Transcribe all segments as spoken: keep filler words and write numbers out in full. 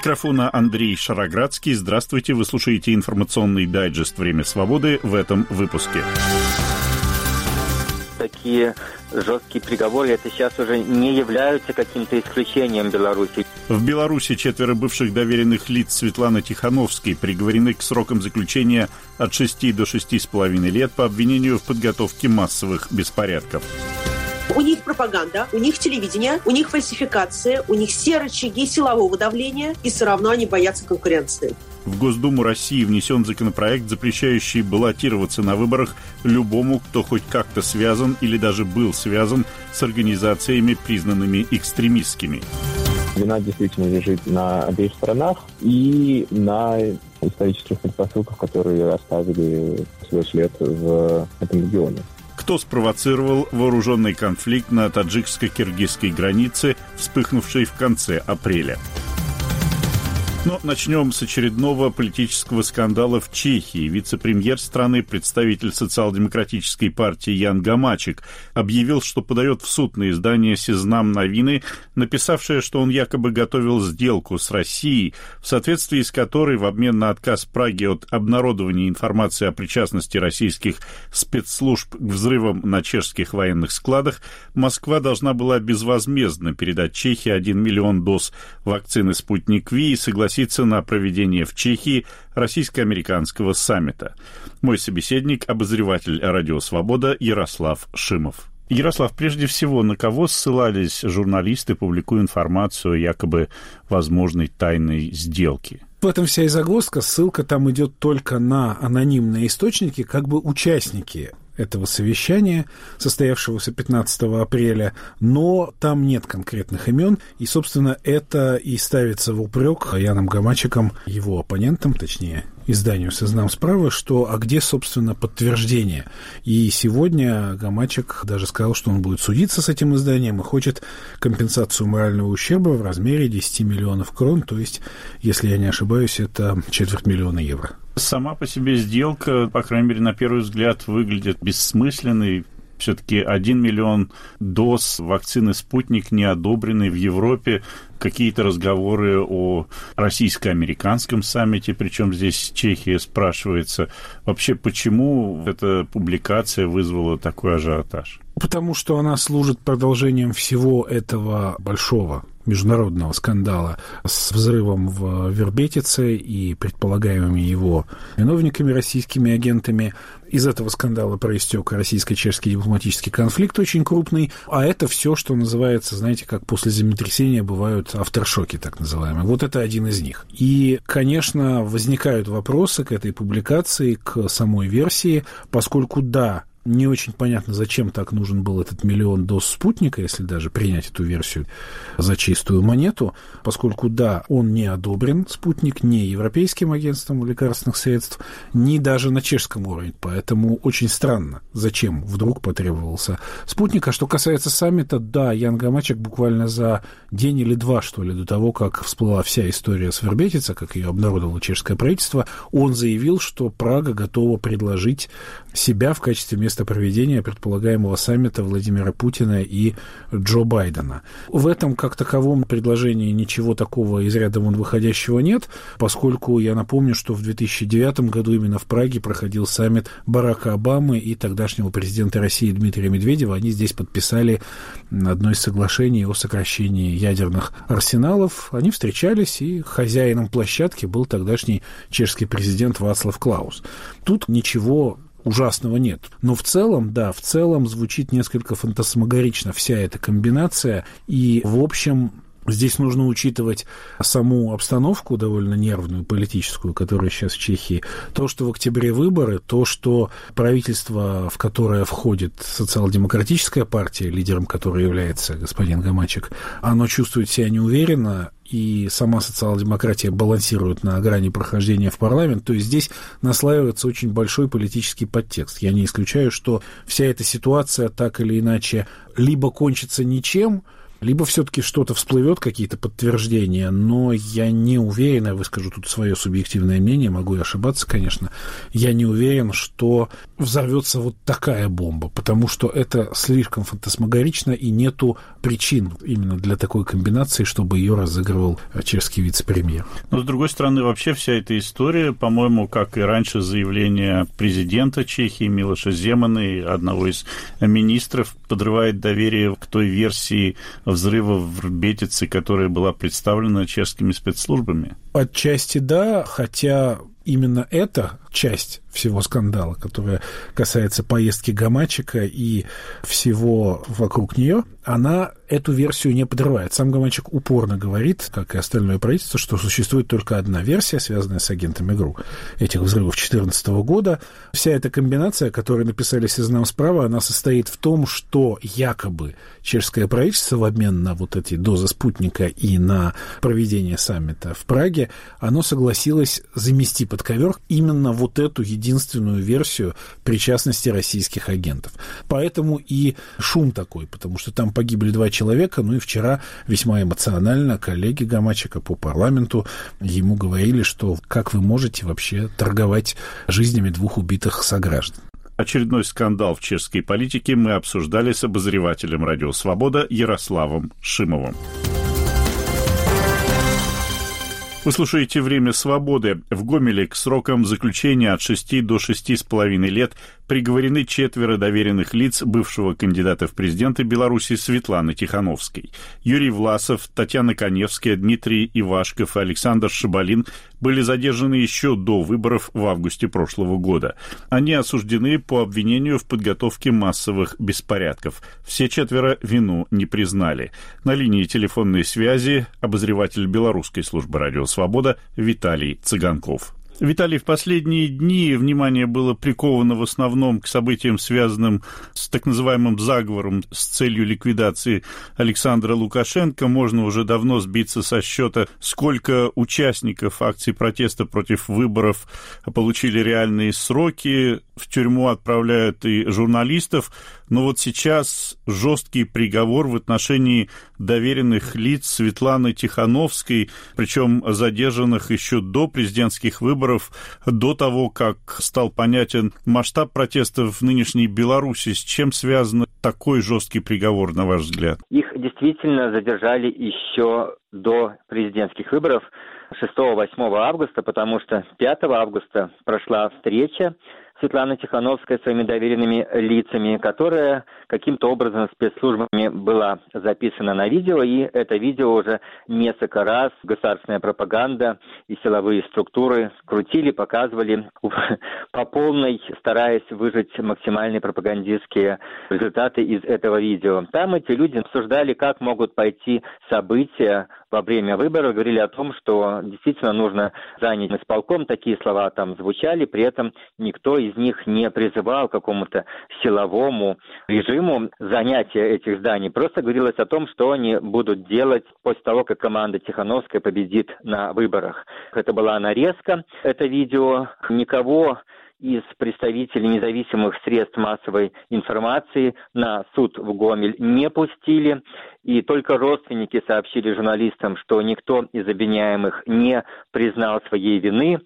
микрофона Андрей Шароградский. Здравствуйте, вы слушаете информационный дайджест «Время свободы» в этом выпуске. Такие жесткие приговоры, это сейчас уже не являются каким-то исключением Беларуси. В Беларуси четверо бывших доверенных лиц Светланы Тихановской приговорены к срокам заключения от шести до шести с половиной лет по обвинению в подготовке массовых беспорядков. У них пропаганда, у них телевидение, у них фальсификация, у них все рычаги силового давления, и все равно они боятся конкуренции. В Госдуму России внесен законопроект, запрещающий баллотироваться на выборах любому, кто хоть как-то связан или даже был связан с организациями, признанными экстремистскими. Вина действительно лежит на обеих сторонах и на исторических предпосылках, которые оставили свой след в этом регионе. Кто спровоцировал вооруженный конфликт на таджикско-киргизской границе, вспыхнувшей в конце апреля? Но начнем с очередного политического скандала в Чехии. Вице-премьер страны, представитель социал-демократической партии Ян Гамачек, объявил, что подает в суд на издание «Сезнам Новины», написавшее, что он якобы готовил сделку с Россией, в соответствии с которой в обмен на отказ Праги от обнародования информации о причастности российских спецслужб к взрывам на чешских военных складах, Москва должна была безвозмездно передать Чехии один миллион доз вакцины «Спутник Ви» и согласиться на проведение в Чехии российско-американского саммита. Мой собеседник, обозреватель «Радио Свобода» Ярослав Шимов. Ярослав, прежде всего, на кого ссылались журналисты, публикуя информацию о якобы возможной тайной сделке? В этом вся и загвоздка. Ссылка там идет только на анонимные источники, как бы участники этого совещания, состоявшегося пятнадцатого апреля, но там нет конкретных имен, и, собственно, это и ставится в упрек Яном Гамачеком, его оппонентам, точнее, изданию «Сезнам справа», что, а где, собственно, подтверждение? И сегодня Гамачек даже сказал, что он будет судиться с этим изданием и хочет компенсацию морального ущерба в размере десять миллионов крон, то есть, если я не ошибаюсь, это четверть миллиона евро. Сама по себе сделка, по крайней мере, на первый взгляд, выглядит бессмысленной. Все-таки один миллион доз вакцины «Спутник» не одобрены в Европе. Какие-то разговоры о российско-американском саммите, причем здесь Чехия спрашивается. Вообще, почему эта публикация вызвала такой ажиотаж? Потому что она служит продолжением всего этого большого международного скандала с взрывом в Вербетице и предполагаемыми его виновниками, российскими агентами. Из этого скандала проистек российско-чешский дипломатический конфликт очень крупный, а это все, что называется, знаете, как после землетрясения бывают авторшоки, так называемые. Вот это один из них. И, конечно, возникают вопросы к этой публикации, к самой версии, поскольку, да, не очень понятно, зачем так нужен был этот миллион доз «Спутника», если даже принять эту версию за чистую монету, поскольку, да, он не одобрен, «Спутник», не Европейским агентством лекарственных средств, ни даже на чешском уровне. Поэтому очень странно, зачем вдруг потребовался «Спутник». А что касается саммита, да, Ян Гамачек буквально за день или два, что ли, до того, как всплыла вся история с Вербетица, как ее обнародовало чешское правительство, он заявил, что Прага готова предложить себя в качестве места проведения предполагаемого саммита Владимира Путина и Джо Байдена. В этом, как таковом, предложении ничего такого из ряда вон выходящего нет, поскольку я напомню, что в две тысячи девятом году именно в Праге проходил саммит Барака Обамы и тогдашнего президента России Дмитрия Медведева. Они здесь подписали одно из соглашений о сокращении ядерных арсеналов. Они встречались, и хозяином площадки был тогдашний чешский президент Václav Klaus. Тут ничего ужасного нет. Но в целом, да, в целом звучит несколько фантасмагорично вся эта комбинация. И, в общем, здесь нужно учитывать саму обстановку довольно нервную, политическую, которая сейчас в Чехии. То, что в октябре выборы, то, что правительство, в которое входит социал-демократическая партия, лидером которой является господин Гамачек, оно чувствует себя неуверенно, и сама социал-демократия балансирует на грани прохождения в парламент, то есть здесь наслаивается очень большой политический подтекст. Я не исключаю, что вся эта ситуация так или иначе либо кончится ничем, либо все-таки что-то всплывет, какие-то подтверждения, но я не уверен, я выскажу тут свое субъективное мнение, могу и ошибаться, конечно, я не уверен, что взорвется вот такая бомба, потому что это слишком фантасмагорично и нету причин именно для такой комбинации, чтобы ее разыгрывал чешский вице-премьер. Но, с другой стороны, вообще вся эта история, по-моему, как и раньше заявление президента Чехии Милоша Земана и одного из министров, подрывает доверие к той версии взрыва в Врбетице, которая была представлена чешскими спецслужбами. Отчасти да, хотя именно эта часть всего скандала, которая касается поездки Гамачика и всего вокруг нее, она эту версию не подрывает. Сам Гамачик упорно говорит, как и остальное правительство, что существует только одна версия, связанная с агентами ГРУ этих взрывов две тысячи четырнадцатого года. Вся эта комбинация, которую написали «Сезнам справа», она состоит в том, что якобы чешское правительство в обмен на вот эти дозы спутника и на проведение саммита в Праге, оно согласилось замести под ковер именно вот эту единственную версию причастности российских агентов. Поэтому и шум такой, потому что там погибли два человека, ну и вчера весьма эмоционально коллеги Гамачика по парламенту ему говорили, что как вы можете вообще торговать жизнями двух убитых сограждан. Очередной скандал в чешской политике мы обсуждали с обозревателем «Радио Свобода» Ярославом Шимовым. Вы слушаете «Время свободы». В Гомеле к срокам заключения от шести до шести с половиной лет приговорены четверо доверенных лиц бывшего кандидата в президенты Беларуси Светланы Тихановской. Юрий Власов, Татьяна Коневская, Дмитрий Ивашков и Александр Шабалин были задержаны еще до выборов в августе прошлого года. Они осуждены по обвинению в подготовке массовых беспорядков. Все четверо вину не признали. На линии телефонной связи обозреватель белорусской службы «Радио Свобода» Виталий Цыганков. Виталий, в последние дни внимание было приковано в основном к событиям, связанным с так называемым заговором с целью ликвидации Александра Лукашенко. Можно уже давно сбиться со счета, сколько участников акций протеста против выборов получили реальные сроки. В тюрьму отправляют и журналистов. Но вот сейчас жесткий приговор в отношении доверенных лиц Светланы Тихановской, причем задержанных еще до президентских выборов, до того, как стал понятен масштаб протестов в нынешней Беларуси. С чем связан такой жесткий приговор, на ваш взгляд? Их действительно задержали еще до президентских выборов шестого-восьмого августа, потому что пятого августа прошла встреча Светланы Тихановской с своими доверенными лицами, которая каким-то образом спецслужбами была записана на видео, и это видео уже несколько раз государственная пропаганда и силовые структуры крутили, показывали по полной, стараясь выжать максимальные пропагандистские результаты из этого видео. Там эти люди обсуждали, как могут пойти события во время выборов, говорили о том, что действительно нужно занять исполком, такие слова там звучали, при этом никто из них не призывал к какому-то силовому режиму занятия этих зданий. Просто говорилось о том, что они будут делать после того, как команда Тихановской победит на выборах. Это была нарезка, это видео. Никого из представителей независимых средств массовой информации на суд в Гомель не пустили, и только родственники сообщили журналистам, что никто из обвиняемых не признал своей вины,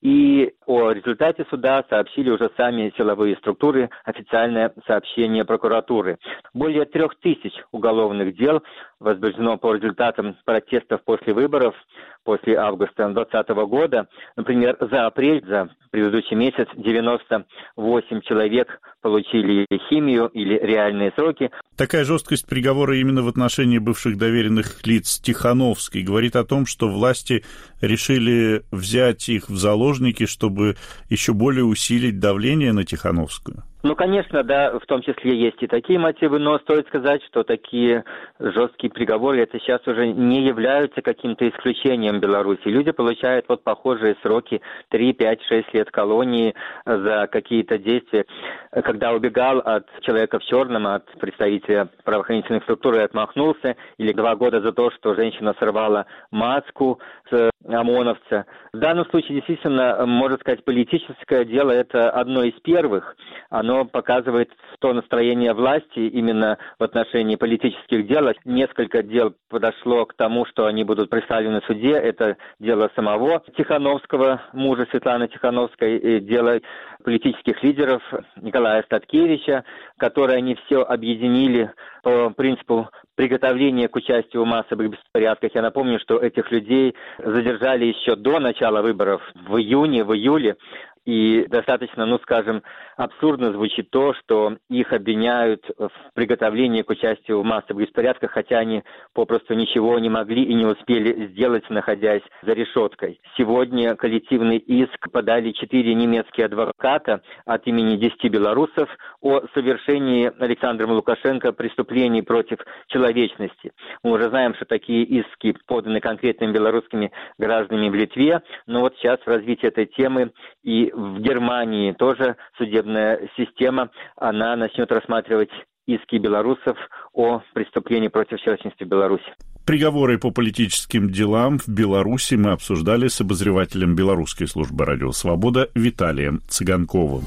и о результате суда сообщили уже сами силовые структуры, официальное сообщение прокуратуры. Более трех тысяч уголовных дел возбуждено по результатам протестов после выборов, после августа двадцатого года. Например, за апрель, за предыдущий месяц, девяносто восемь человек получили химию или реальные сроки. Такая жесткость приговора именно в отношении бывших доверенных лиц Тихановской говорит о том, что власти решили взять их в заложники, чтобы еще более усилить давление на Тихановскую. Ну, конечно, да, в том числе есть и такие мотивы, но стоит сказать, что такие жесткие приговоры, это сейчас уже не являются каким-то исключением в Беларуси. Люди получают вот похожие сроки три, пять, шесть лет колонии за какие-то действия. Когда убегал от человека в черном, от представителя правоохранительных структур и отмахнулся, или два года за то, что женщина сорвала маску с ОМОНовца. В данном случае действительно, можно сказать, политическое дело, это одно из первых. Оно оно показывает то настроение власти именно в отношении политических дел. Несколько дел подошло к тому, что они будут представлены в суде. Это дело самого Тихановского, мужа Светланы Тихановской, и дело политических лидеров Николая Статкевича, которые они все объединили по принципу приготовления к участию в массовых беспорядках. Я напомню, что этих людей задержали еще до начала выборов в июне, в июле. И достаточно, ну скажем, абсурдно звучит то, что их обвиняют в приготовлении к участию в массовых беспорядках, хотя они попросту ничего не могли и не успели сделать, находясь за решеткой. Сегодня коллективный иск подали четыре немецкие адвоката от имени десяти белорусов о совершении Александром Лукашенко преступлений против человечности. Мы уже знаем, что такие иски поданы конкретными белорусскими гражданами в Литве, но вот сейчас в развитии этой темы и в Германии тоже судебная система, она начнет рассматривать иски белорусов о преступлении против человечности в Беларуси. Приговоры по политическим делам в Беларуси мы обсуждали с обозревателем Белорусской службы «Радио Свобода» Виталием Цыганковым.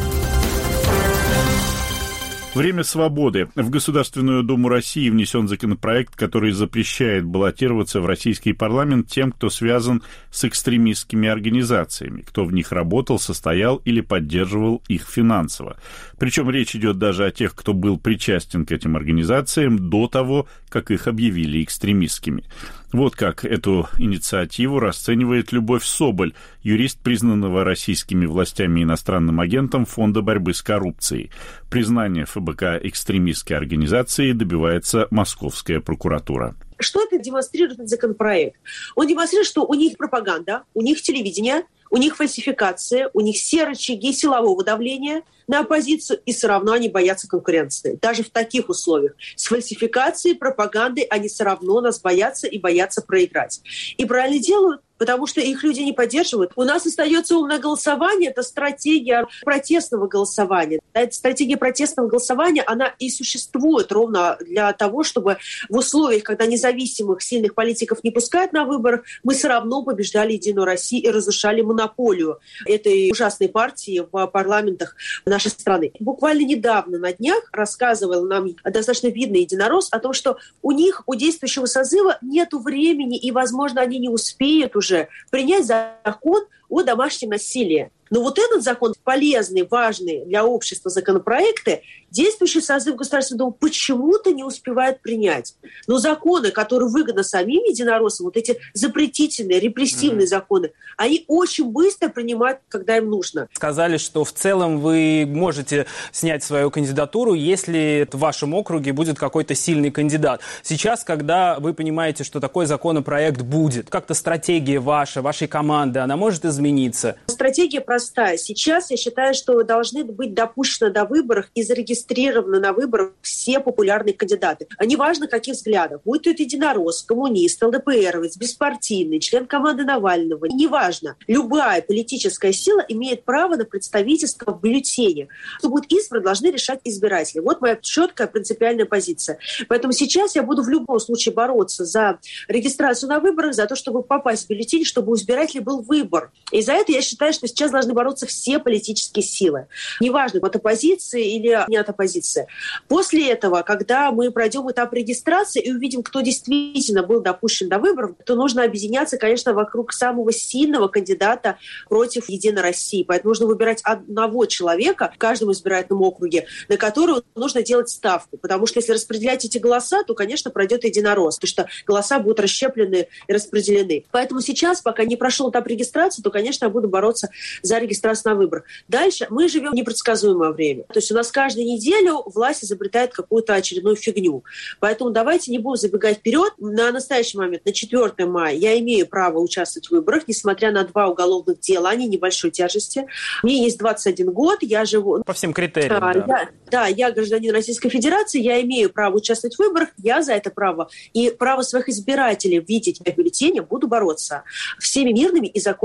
Время свободы. В Государственную Думу России внесен законопроект, который запрещает баллотироваться в российский парламент тем, кто связан с экстремистскими организациями, кто в них работал, состоял или поддерживал их финансово. Причем речь идет даже о тех, кто был причастен к этим организациям до того, как их объявили экстремистскими. Вот как эту инициативу расценивает Любовь Соболь, юрист, признанного российскими властями иностранным агентом Фонда борьбы с коррупцией. Признание ФБК экстремистской организации добивается Московская прокуратура. Что это демонстрирует этот законопроект? Он демонстрирует, что у них пропаганда, у них телевидение, у них фальсификация, у них все рычаги силового давления на оппозицию, и все равно они боятся конкуренции. Даже в таких условиях. С фальсификацией, пропагандой они все равно нас боятся и боятся проиграть. И правильно делают, потому что их люди не поддерживают. У нас остается умное голосование, это стратегия протестного голосования. Эта стратегия протестного голосования, она и существует ровно для того, чтобы в условиях, когда независимых, сильных политиков не пускают на выборы, мы все равно побеждали Единую Россию и разрушали монополию этой ужасной партии в парламентах нашей страны. Буквально недавно на днях рассказывал нам достаточно видный единорос о том, что у них, у действующего созыва, нет времени и, возможно, они не успеют уже принять закон о домашнем насилии. Но вот этот закон, полезный, важный для общества законопроекты, действующий созыв Государственной Думы почему-то не успевает принять. Но законы, которые выгодны самим единороссам, вот эти запретительные, репрессивные mm-hmm. законы, они очень быстро принимают, когда им нужно. Сказали, что в целом вы можете снять свою кандидатуру, если в вашем округе будет какой-то сильный кандидат. Сейчас, когда вы понимаете, что такой законопроект будет, как-то стратегия ваша, вашей команды, она может измениться? Стратегия простая. Сейчас я считаю, что должны быть допущены до выборов и зарегистрированы на выборах все популярные кандидаты. А неважно, каких взглядов. Будь то единорос, коммунист, ЛДПРовец, беспартийный, член команды Навального. Неважно. Любая политическая сила имеет право на представительство в бюллетене. Кто будет избран, должны решать избиратели. Вот моя четкая принципиальная позиция. Поэтому сейчас я буду в любом случае бороться за регистрацию на выборах, за то, чтобы попасть в бюллетень, чтобы у избирателей был выбор. И за это я считаю, что сейчас должны бороться все политические силы. Неважно, от оппозиции или не от оппозиции. После этого, когда мы пройдем этап регистрации и увидим, кто действительно был допущен до выборов, то нужно объединяться, конечно, вокруг самого сильного кандидата против Единой России. Поэтому нужно выбирать одного человека в каждом избирательном округе, на которого нужно делать ставку. Потому что если распределять эти голоса, то, конечно, пройдет единорос, потому что голоса будут расщеплены и распределены. Поэтому сейчас, пока не прошел этап регистрации, то, конечно, я буду бороться за регистрацию на выборах. Дальше мы живем в непредсказуемое время. То есть у нас каждую неделю власть изобретает какую-то очередную фигню. Поэтому давайте не будем забегать вперед. На настоящий момент, на четвёртое мая, я имею право участвовать в выборах, несмотря на два уголовных дела, они небольшой тяжести. Мне есть двадцать один год, я живу... По всем критериям, а, да. Я, да, я гражданин Российской Федерации, я имею право участвовать в выборах, я за это право. И право своих избирателей видеть в бюллетене буду бороться всеми мирными и законными способами.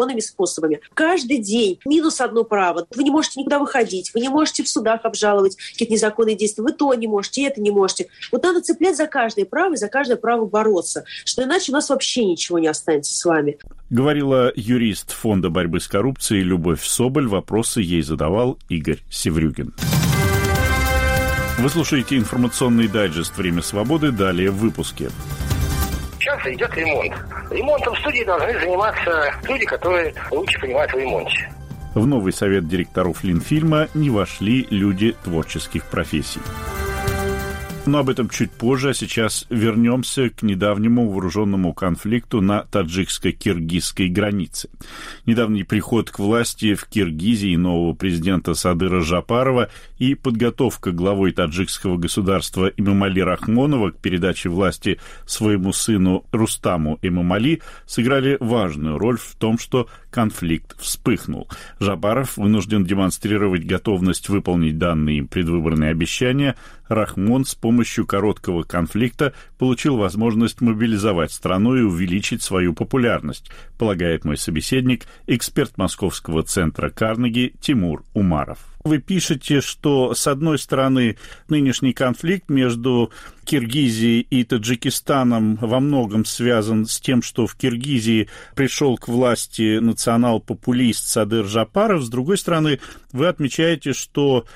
способами. Каждый день минус одно право. Вы не можете никуда выходить, вы не можете в судах обжаловать какие-то незаконные действия, вы то не можете, и это не можете. Вот надо цеплять за каждое право и за каждое право бороться, что иначе у нас вообще ничего не останется с вами. Говорила юрист Фонда борьбы с коррупцией Любовь Соболь. Вопросы ей задавал Игорь Севрюгин. Вы слушаете информационный дайджест «Время свободы». Далее в выпуске. Сейчас идет ремонт. Ремонтом в студии должны заниматься люди, которые лучше понимают в ремонте. В новый совет директоров Ленфильма не вошли люди творческих профессий. Но об этом чуть позже, а сейчас вернемся к недавнему вооруженному конфликту на таджикско-киргизской границе. Недавний приход к власти в Киргизии нового президента Садыра Жапарова и подготовка главой таджикского государства Эмомали Рахмонова к передаче власти своему сыну Рустаму Эмомали сыграли важную роль в том, что конфликт вспыхнул. Жапаров вынужден демонстрировать готовность выполнить данные им предвыборные обещания. Рахмон с помощью короткого конфликта получил возможность мобилизовать страну и увеличить свою популярность, полагает мой собеседник, эксперт Московского центра Карнеги Тимур Умаров. Вы пишете, что, с одной стороны, нынешний конфликт между Киргизией и Таджикистаном во многом связан с тем, что в Киргизии пришел к власти национал-популист Садыр Жапаров. С другой стороны, вы отмечаете, что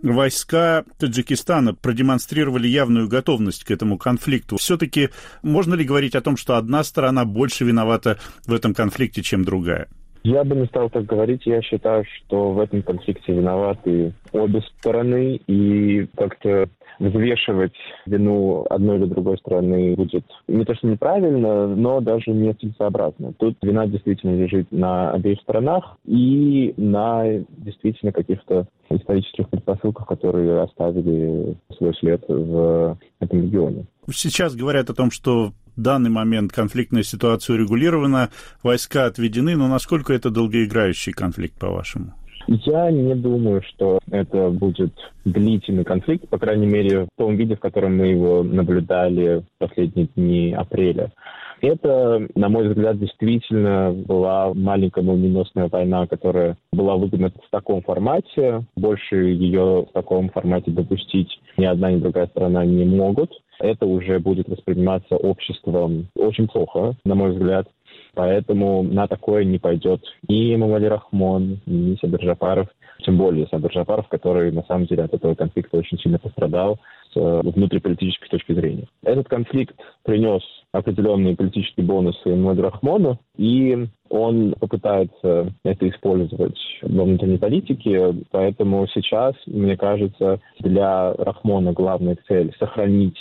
войска Таджикистана продемонстрировали явную готовность к этому конфликту. Все-таки можно ли говорить о том, что одна сторона больше виновата в этом конфликте, чем другая? Я бы не стал так говорить. Я считаю, что в этом конфликте виноваты обе стороны, и как-то взвешивать вину одной или другой стороны будет не то что неправильно, но даже нецелесообразно. Тут вина действительно лежит на обеих сторонах и на действительно каких-то исторических предпосылках, которые оставили свой след в этом регионе. Сейчас говорят о том, что в данный момент конфликтная ситуация урегулирована, войска отведены, но насколько это долгоиграющий конфликт, по-вашему? Я не думаю, что это будет длительный конфликт, по крайней мере, в том виде, в котором мы его наблюдали в последние дни апреля. Это, на мой взгляд, действительно была маленькая молниеносная война, которая была выгодна в таком формате. Больше ее в таком формате допустить ни одна, ни другая сторона не могут. Это уже будет восприниматься обществом очень плохо, на мой взгляд. Поэтому на такое не пойдет ни Эмомали Рахмон, ни Садыр Жапаров, тем более Садыр Жапаров, который на самом деле от этого конфликта очень сильно пострадал с внутриполитической точки зрения. Этот конфликт принес определенные политические бонусы Эмомали Рахмону, и он попытается это использовать во внутренней политике, поэтому сейчас, мне кажется, для Рахмона главная цель — сохранить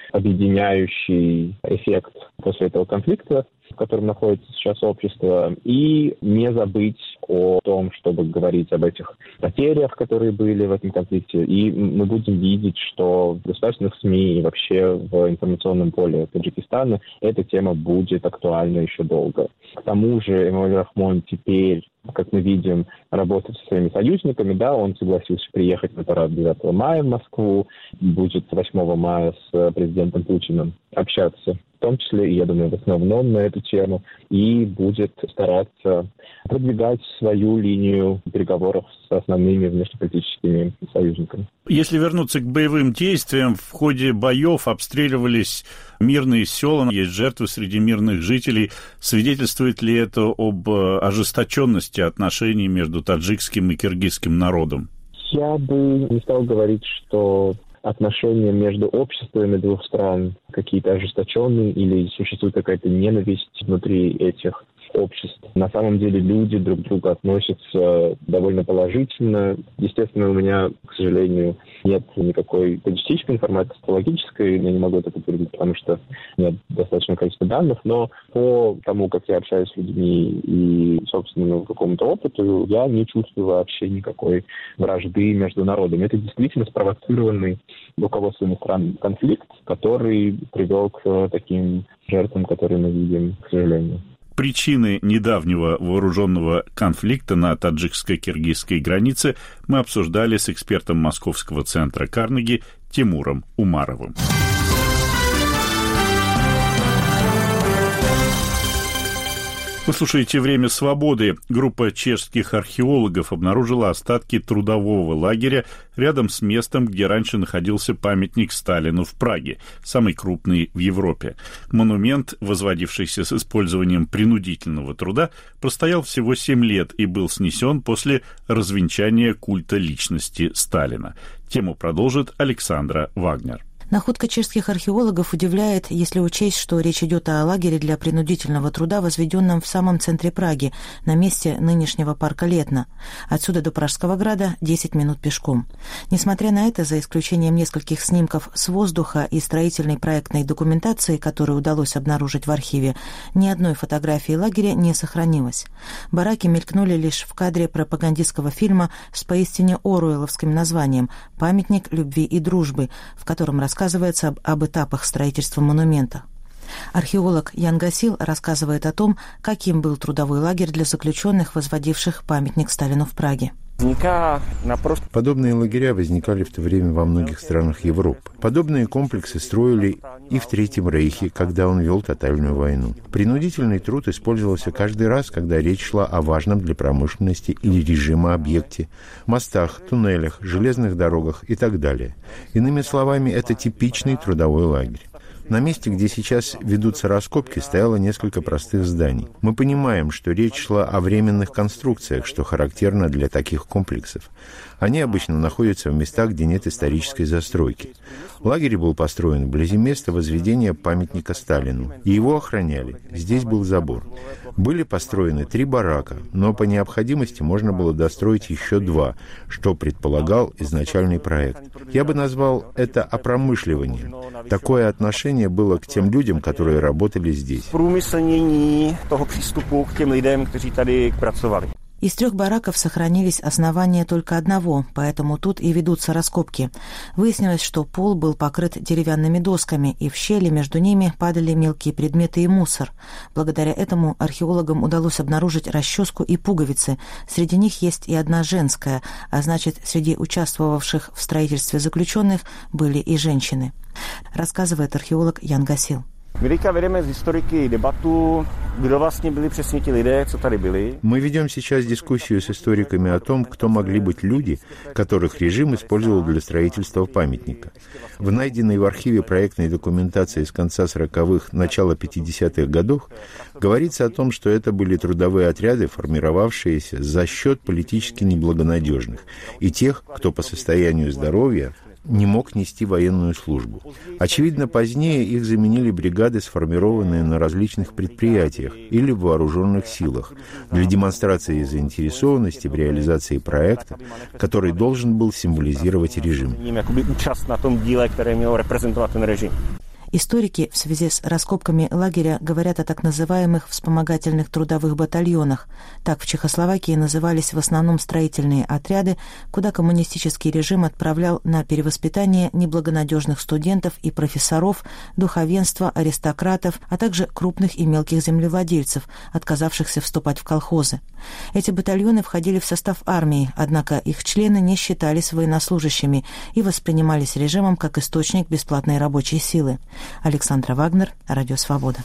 объединяющий эффект после этого конфликта, в котором находится сейчас общество, и не забыть о том, чтобы говорить об этих потерях, которые были в этом конфликте. И мы будем видеть, что в государственных СМИ и вообще в информационном поле Таджикистана эта тема будет актуальна еще долго. К тому же Эмомали Рахмон теперь, как мы видим, работает со своими союзниками. Да, он согласился приехать на парад девятого мая в Москву, будет восьмого мая с президентом Путиным общаться, в том числе, и я думаю, в основном на эту тему, и будет стараться продвигать свою линию переговоров с основными внешнеполитическими союзниками. Если вернуться к боевым действиям, в ходе боев обстреливались мирные села, есть жертвы среди мирных жителей. Свидетельствует ли это об ожесточенности отношений между таджикским и киргизским народом? Я бы не стал говорить, что отношения между обществами двух стран какие-то ожесточенные или существует какая-то ненависть внутри этих обществ. На самом деле люди друг к другу относятся довольно положительно. Естественно, у меня, к сожалению, нет никакой статистической информации, социологической, я не могу это подтвердить, потому что нет достаточного количества данных, но по тому, как я общаюсь с людьми и собственному какому-то опыту, я не чувствую вообще никакой вражды между народами. Это действительно спровоцированный руководством стран конфликт, который привел к таким жертвам, которые мы видим, к сожалению. Причины недавнего вооруженного конфликта на таджикско-киргизской границе мы обсуждали с экспертом Московского центра Карнеги Тимуром Умаровым. Вы слушаете «Время свободы». Группа чешских археологов обнаружила остатки трудового лагеря рядом с местом, где раньше находился памятник Сталину в Праге, самый крупный в Европе. Монумент, возводившийся с использованием принудительного труда, простоял всего семь лет и был снесен после развенчания культа личности Сталина. Тему продолжит Александра Вагнер. Находка чешских археологов удивляет, если учесть, что речь идет о лагере для принудительного труда, возведенном в самом центре Праги, на месте нынешнего парка Летна. Отсюда до Пражского града десять минут пешком. Несмотря на это, за исключением нескольких снимков с воздуха и строительной проектной документации, которую удалось обнаружить в архиве, ни одной фотографии лагеря не сохранилось. Бараки мелькнули лишь в кадре пропагандистского фильма с поистине оруэлловским названием «Памятник любви и дружбы», в котором рассказывается рассказывается об, об этапах строительства монумента. Археолог Ян Гасил рассказывает о том, каким был трудовой лагерь для заключенных, возводивших памятник Сталину в Праге. Подобные лагеря возникали в то время во многих странах Европы. Подобные комплексы строили и в Третьем Рейхе, когда он вел тотальную войну. Принудительный труд использовался каждый раз, когда речь шла о важном для промышленности или режима объекте, мостах, туннелях, железных дорогах и так далее. Иными словами, это типичный трудовой лагерь. На месте, где сейчас ведутся раскопки, стояло несколько простых зданий. Мы понимаем, что речь шла о временных конструкциях, что характерно для таких комплексов. Они обычно находятся в местах, где нет исторической застройки. Лагерь был построен вблизи места возведения памятника Сталину, и его охраняли. Здесь был забор. Были построены три барака, но по необходимости можно было достроить еще два, что предполагал изначальный проект. Я бы назвал это опромышливанием. Такое отношение было к тем людям, которые работали здесь. Из трех бараков сохранились основания только одного, поэтому тут и ведутся раскопки. Выяснилось, что пол был покрыт деревянными досками, и в щели между ними падали мелкие предметы и мусор. Благодаря этому археологам удалось обнаружить расческу и пуговицы. Среди них есть и одна женская, а значит, среди участвовавших в строительстве заключенных были и женщины. Рассказывает археолог Ян Гасил. Мы ведем сейчас дискуссию с историками о том, кто могли быть люди, которых режим использовал для строительства памятника. В найденной в архиве проектной документации с конца сороковых, начала пятидесятых годов говорится о том, что это были трудовые отряды, формировавшиеся за счет политически неблагонадежных и тех, кто по состоянию здоровья не мог нести военную службу. Очевидно, позднее их заменили бригады, сформированные на различных предприятиях или в вооруженных силах, для демонстрации заинтересованности в реализации проекта, который должен был символизировать режим. Историки в связи с раскопками лагеря говорят о так называемых вспомогательных трудовых батальонах. Так в Чехословакии назывались в основном строительные отряды, куда коммунистический режим отправлял на перевоспитание неблагонадежных студентов и профессоров, духовенства, аристократов, а также крупных и мелких землевладельцев, отказавшихся вступать в колхозы. Эти батальоны входили в состав армии, однако их члены не считались военнослужащими и воспринимались режимом как источник бесплатной рабочей силы. Александра Вагнер, Радио Свобода.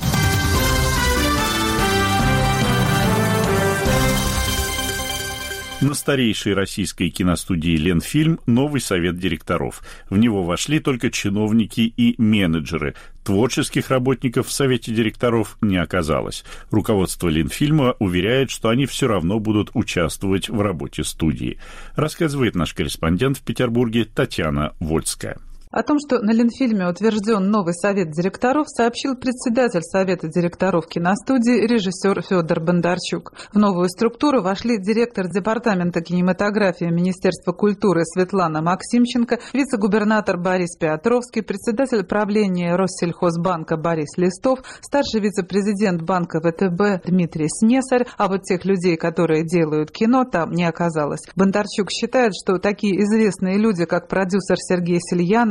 На старейшей российской киностудии «Ленфильм» новый совет директоров. В него вошли только чиновники и менеджеры. Творческих работников в совете директоров не оказалось. Руководство «Ленфильма» уверяет, что они все равно будут участвовать в работе студии. Рассказывает наш корреспондент в Петербурге Татьяна Вольская. О том, что на Ленфильме утвержден новый совет директоров, сообщил председатель совета директоров киностудии режиссер Федор Бондарчук. В новую структуру вошли директор департамента кинематографии Министерства культуры Светлана Максимченко, вице-губернатор Борис Петровский, председатель правления Россельхозбанка Борис Листов, старший вице-президент банка ВТБ Дмитрий Снесарь, а вот тех людей, которые делают кино, там не оказалось. Бондарчук считает, что такие известные люди, как продюсер Сергей Сельянов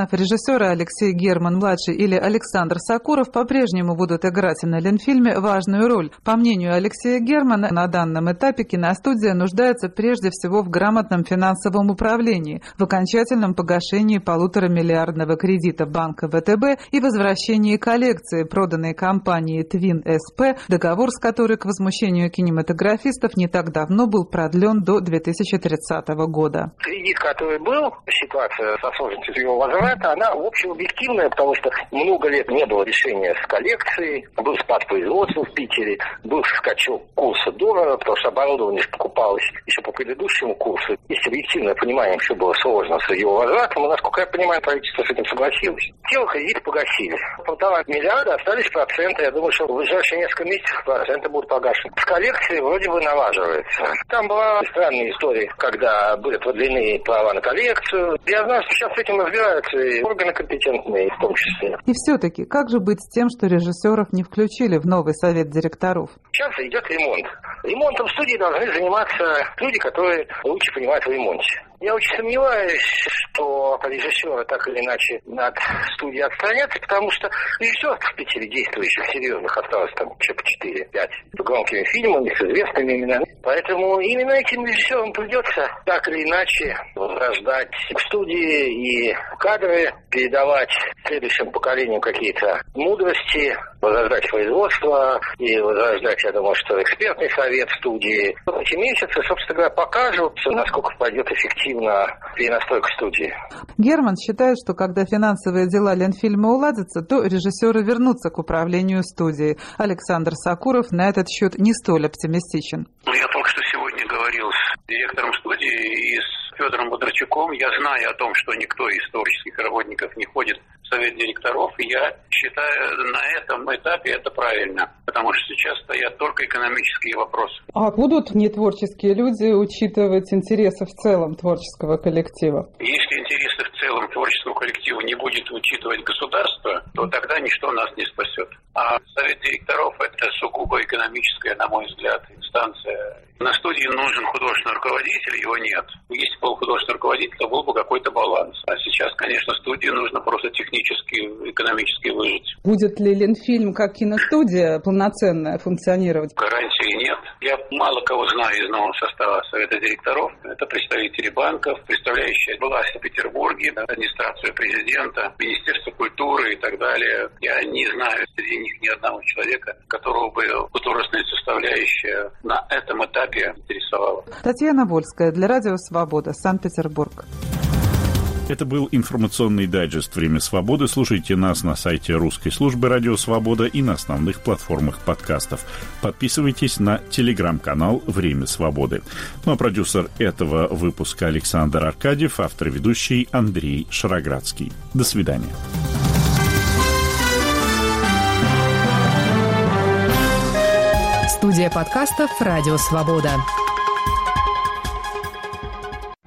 Германов, режиссеры Алексей Герман-младший или Александр Сакуров по-прежнему будут играть на Ленфильме важную роль. По мнению Алексея Германа, на данном этапе киностудия нуждается прежде всего в грамотном финансовом управлении, в окончательном погашении полуторамиллиардного кредита банка вэ тэ бэ и возвращении коллекции, проданной компанией Twin эс пи, договор с которой, к возмущению кинематографистов, не так давно был продлен до две тысячи тридцатого года. Кредит, который был, ситуация со сложностью его возврата, она, в общем, объективная, потому что много лет не было решения с коллекцией, был спад производства в Питере, был скачок курса доллара, потому что оборудование покупалось еще по предыдущему курсу. Есть объективное понимание, что было сложно с его возвратом, и, насколько я понимаю, правительство с этим согласилось. Тело кредит погасили. Полтора миллиарда, остались проценты. Я думаю, что в ближайшие несколько месяцев проценты будут погашены. С коллекцией вроде бы налаживается. Там была странная история, когда были продлены права на коллекцию. Я знаю, что сейчас с этим разбираются и органы компетентные в том числе. И все-таки, как же быть с тем, что режиссеров не включили в новый совет директоров? Сейчас идет ремонт. Ремонтом в студии должны заниматься люди, которые лучше понимают в ремонте. Я очень сомневаюсь, что режиссеры так или иначе от студии отстранятся, потому что режиссеров в Питере действующих, серьезных, осталось там еще по четыре-пять громкими фильмами с известными именами. Поэтому именно этим режиссерам придется так или иначе возрождать в студии и кадры, передавать следующим поколениям какие-то мудрости, возрождать производство и возрождать, я думаю, что экспертный совет студии. Эти месяцы, собственно говоря, покажут, насколько пойдет эффективно перенастройка студии. Герман считает, что когда финансовые дела Ленфильма уладятся, то режиссеры вернутся к управлению студией. Александр Сакуров на этот счет не столь оптимистичен. Я только что сегодня говорил с директором студии и с Федором Бондарчуком. Я знаю о том, что никто из творческих работников не ходит в совет директоров, и я считаю, на этом этапе это правильно, потому что сейчас стоят только экономические вопросы. А будут нетворческие люди учитывать интересы в целом творческого коллектива? Если интересы в целом творческого коллектива не будет учитывать государство, то тогда ничто нас не спасет. А совет директоров – это сугубо экономическая, на мой взгляд, инстанция. На студии нужен художественный руководитель, его нет. Если был художественный руководитель, то был бы какой-то баланс. А сейчас, конечно, студии нужно просто технически, экономически выжить. Будет ли Ленфильм как киностудия полноценная функционировать? Гарантии нет. Я мало кого знаю из нового состава совета директоров. Это представители банков, представляющие власть в Петербурге, администрацию президента, Министерство культуры и так далее. Я не знаю среди них ни одного человека, которого бы художественная составляющая на этом этапе интересовала. Татьяна Вольская для Радио Свобода, Санкт-Петербург. Это был информационный дайджест «Время свободы». Слушайте нас на сайте русской службы «Радио Свобода» и на основных платформах подкастов. Подписывайтесь на телеграм-канал «Время свободы». Ну а продюсер этого выпуска Александр Аркадьев, автор и ведущий Андрей Шароградский. До свидания. Студия подкастов «Радио Свобода».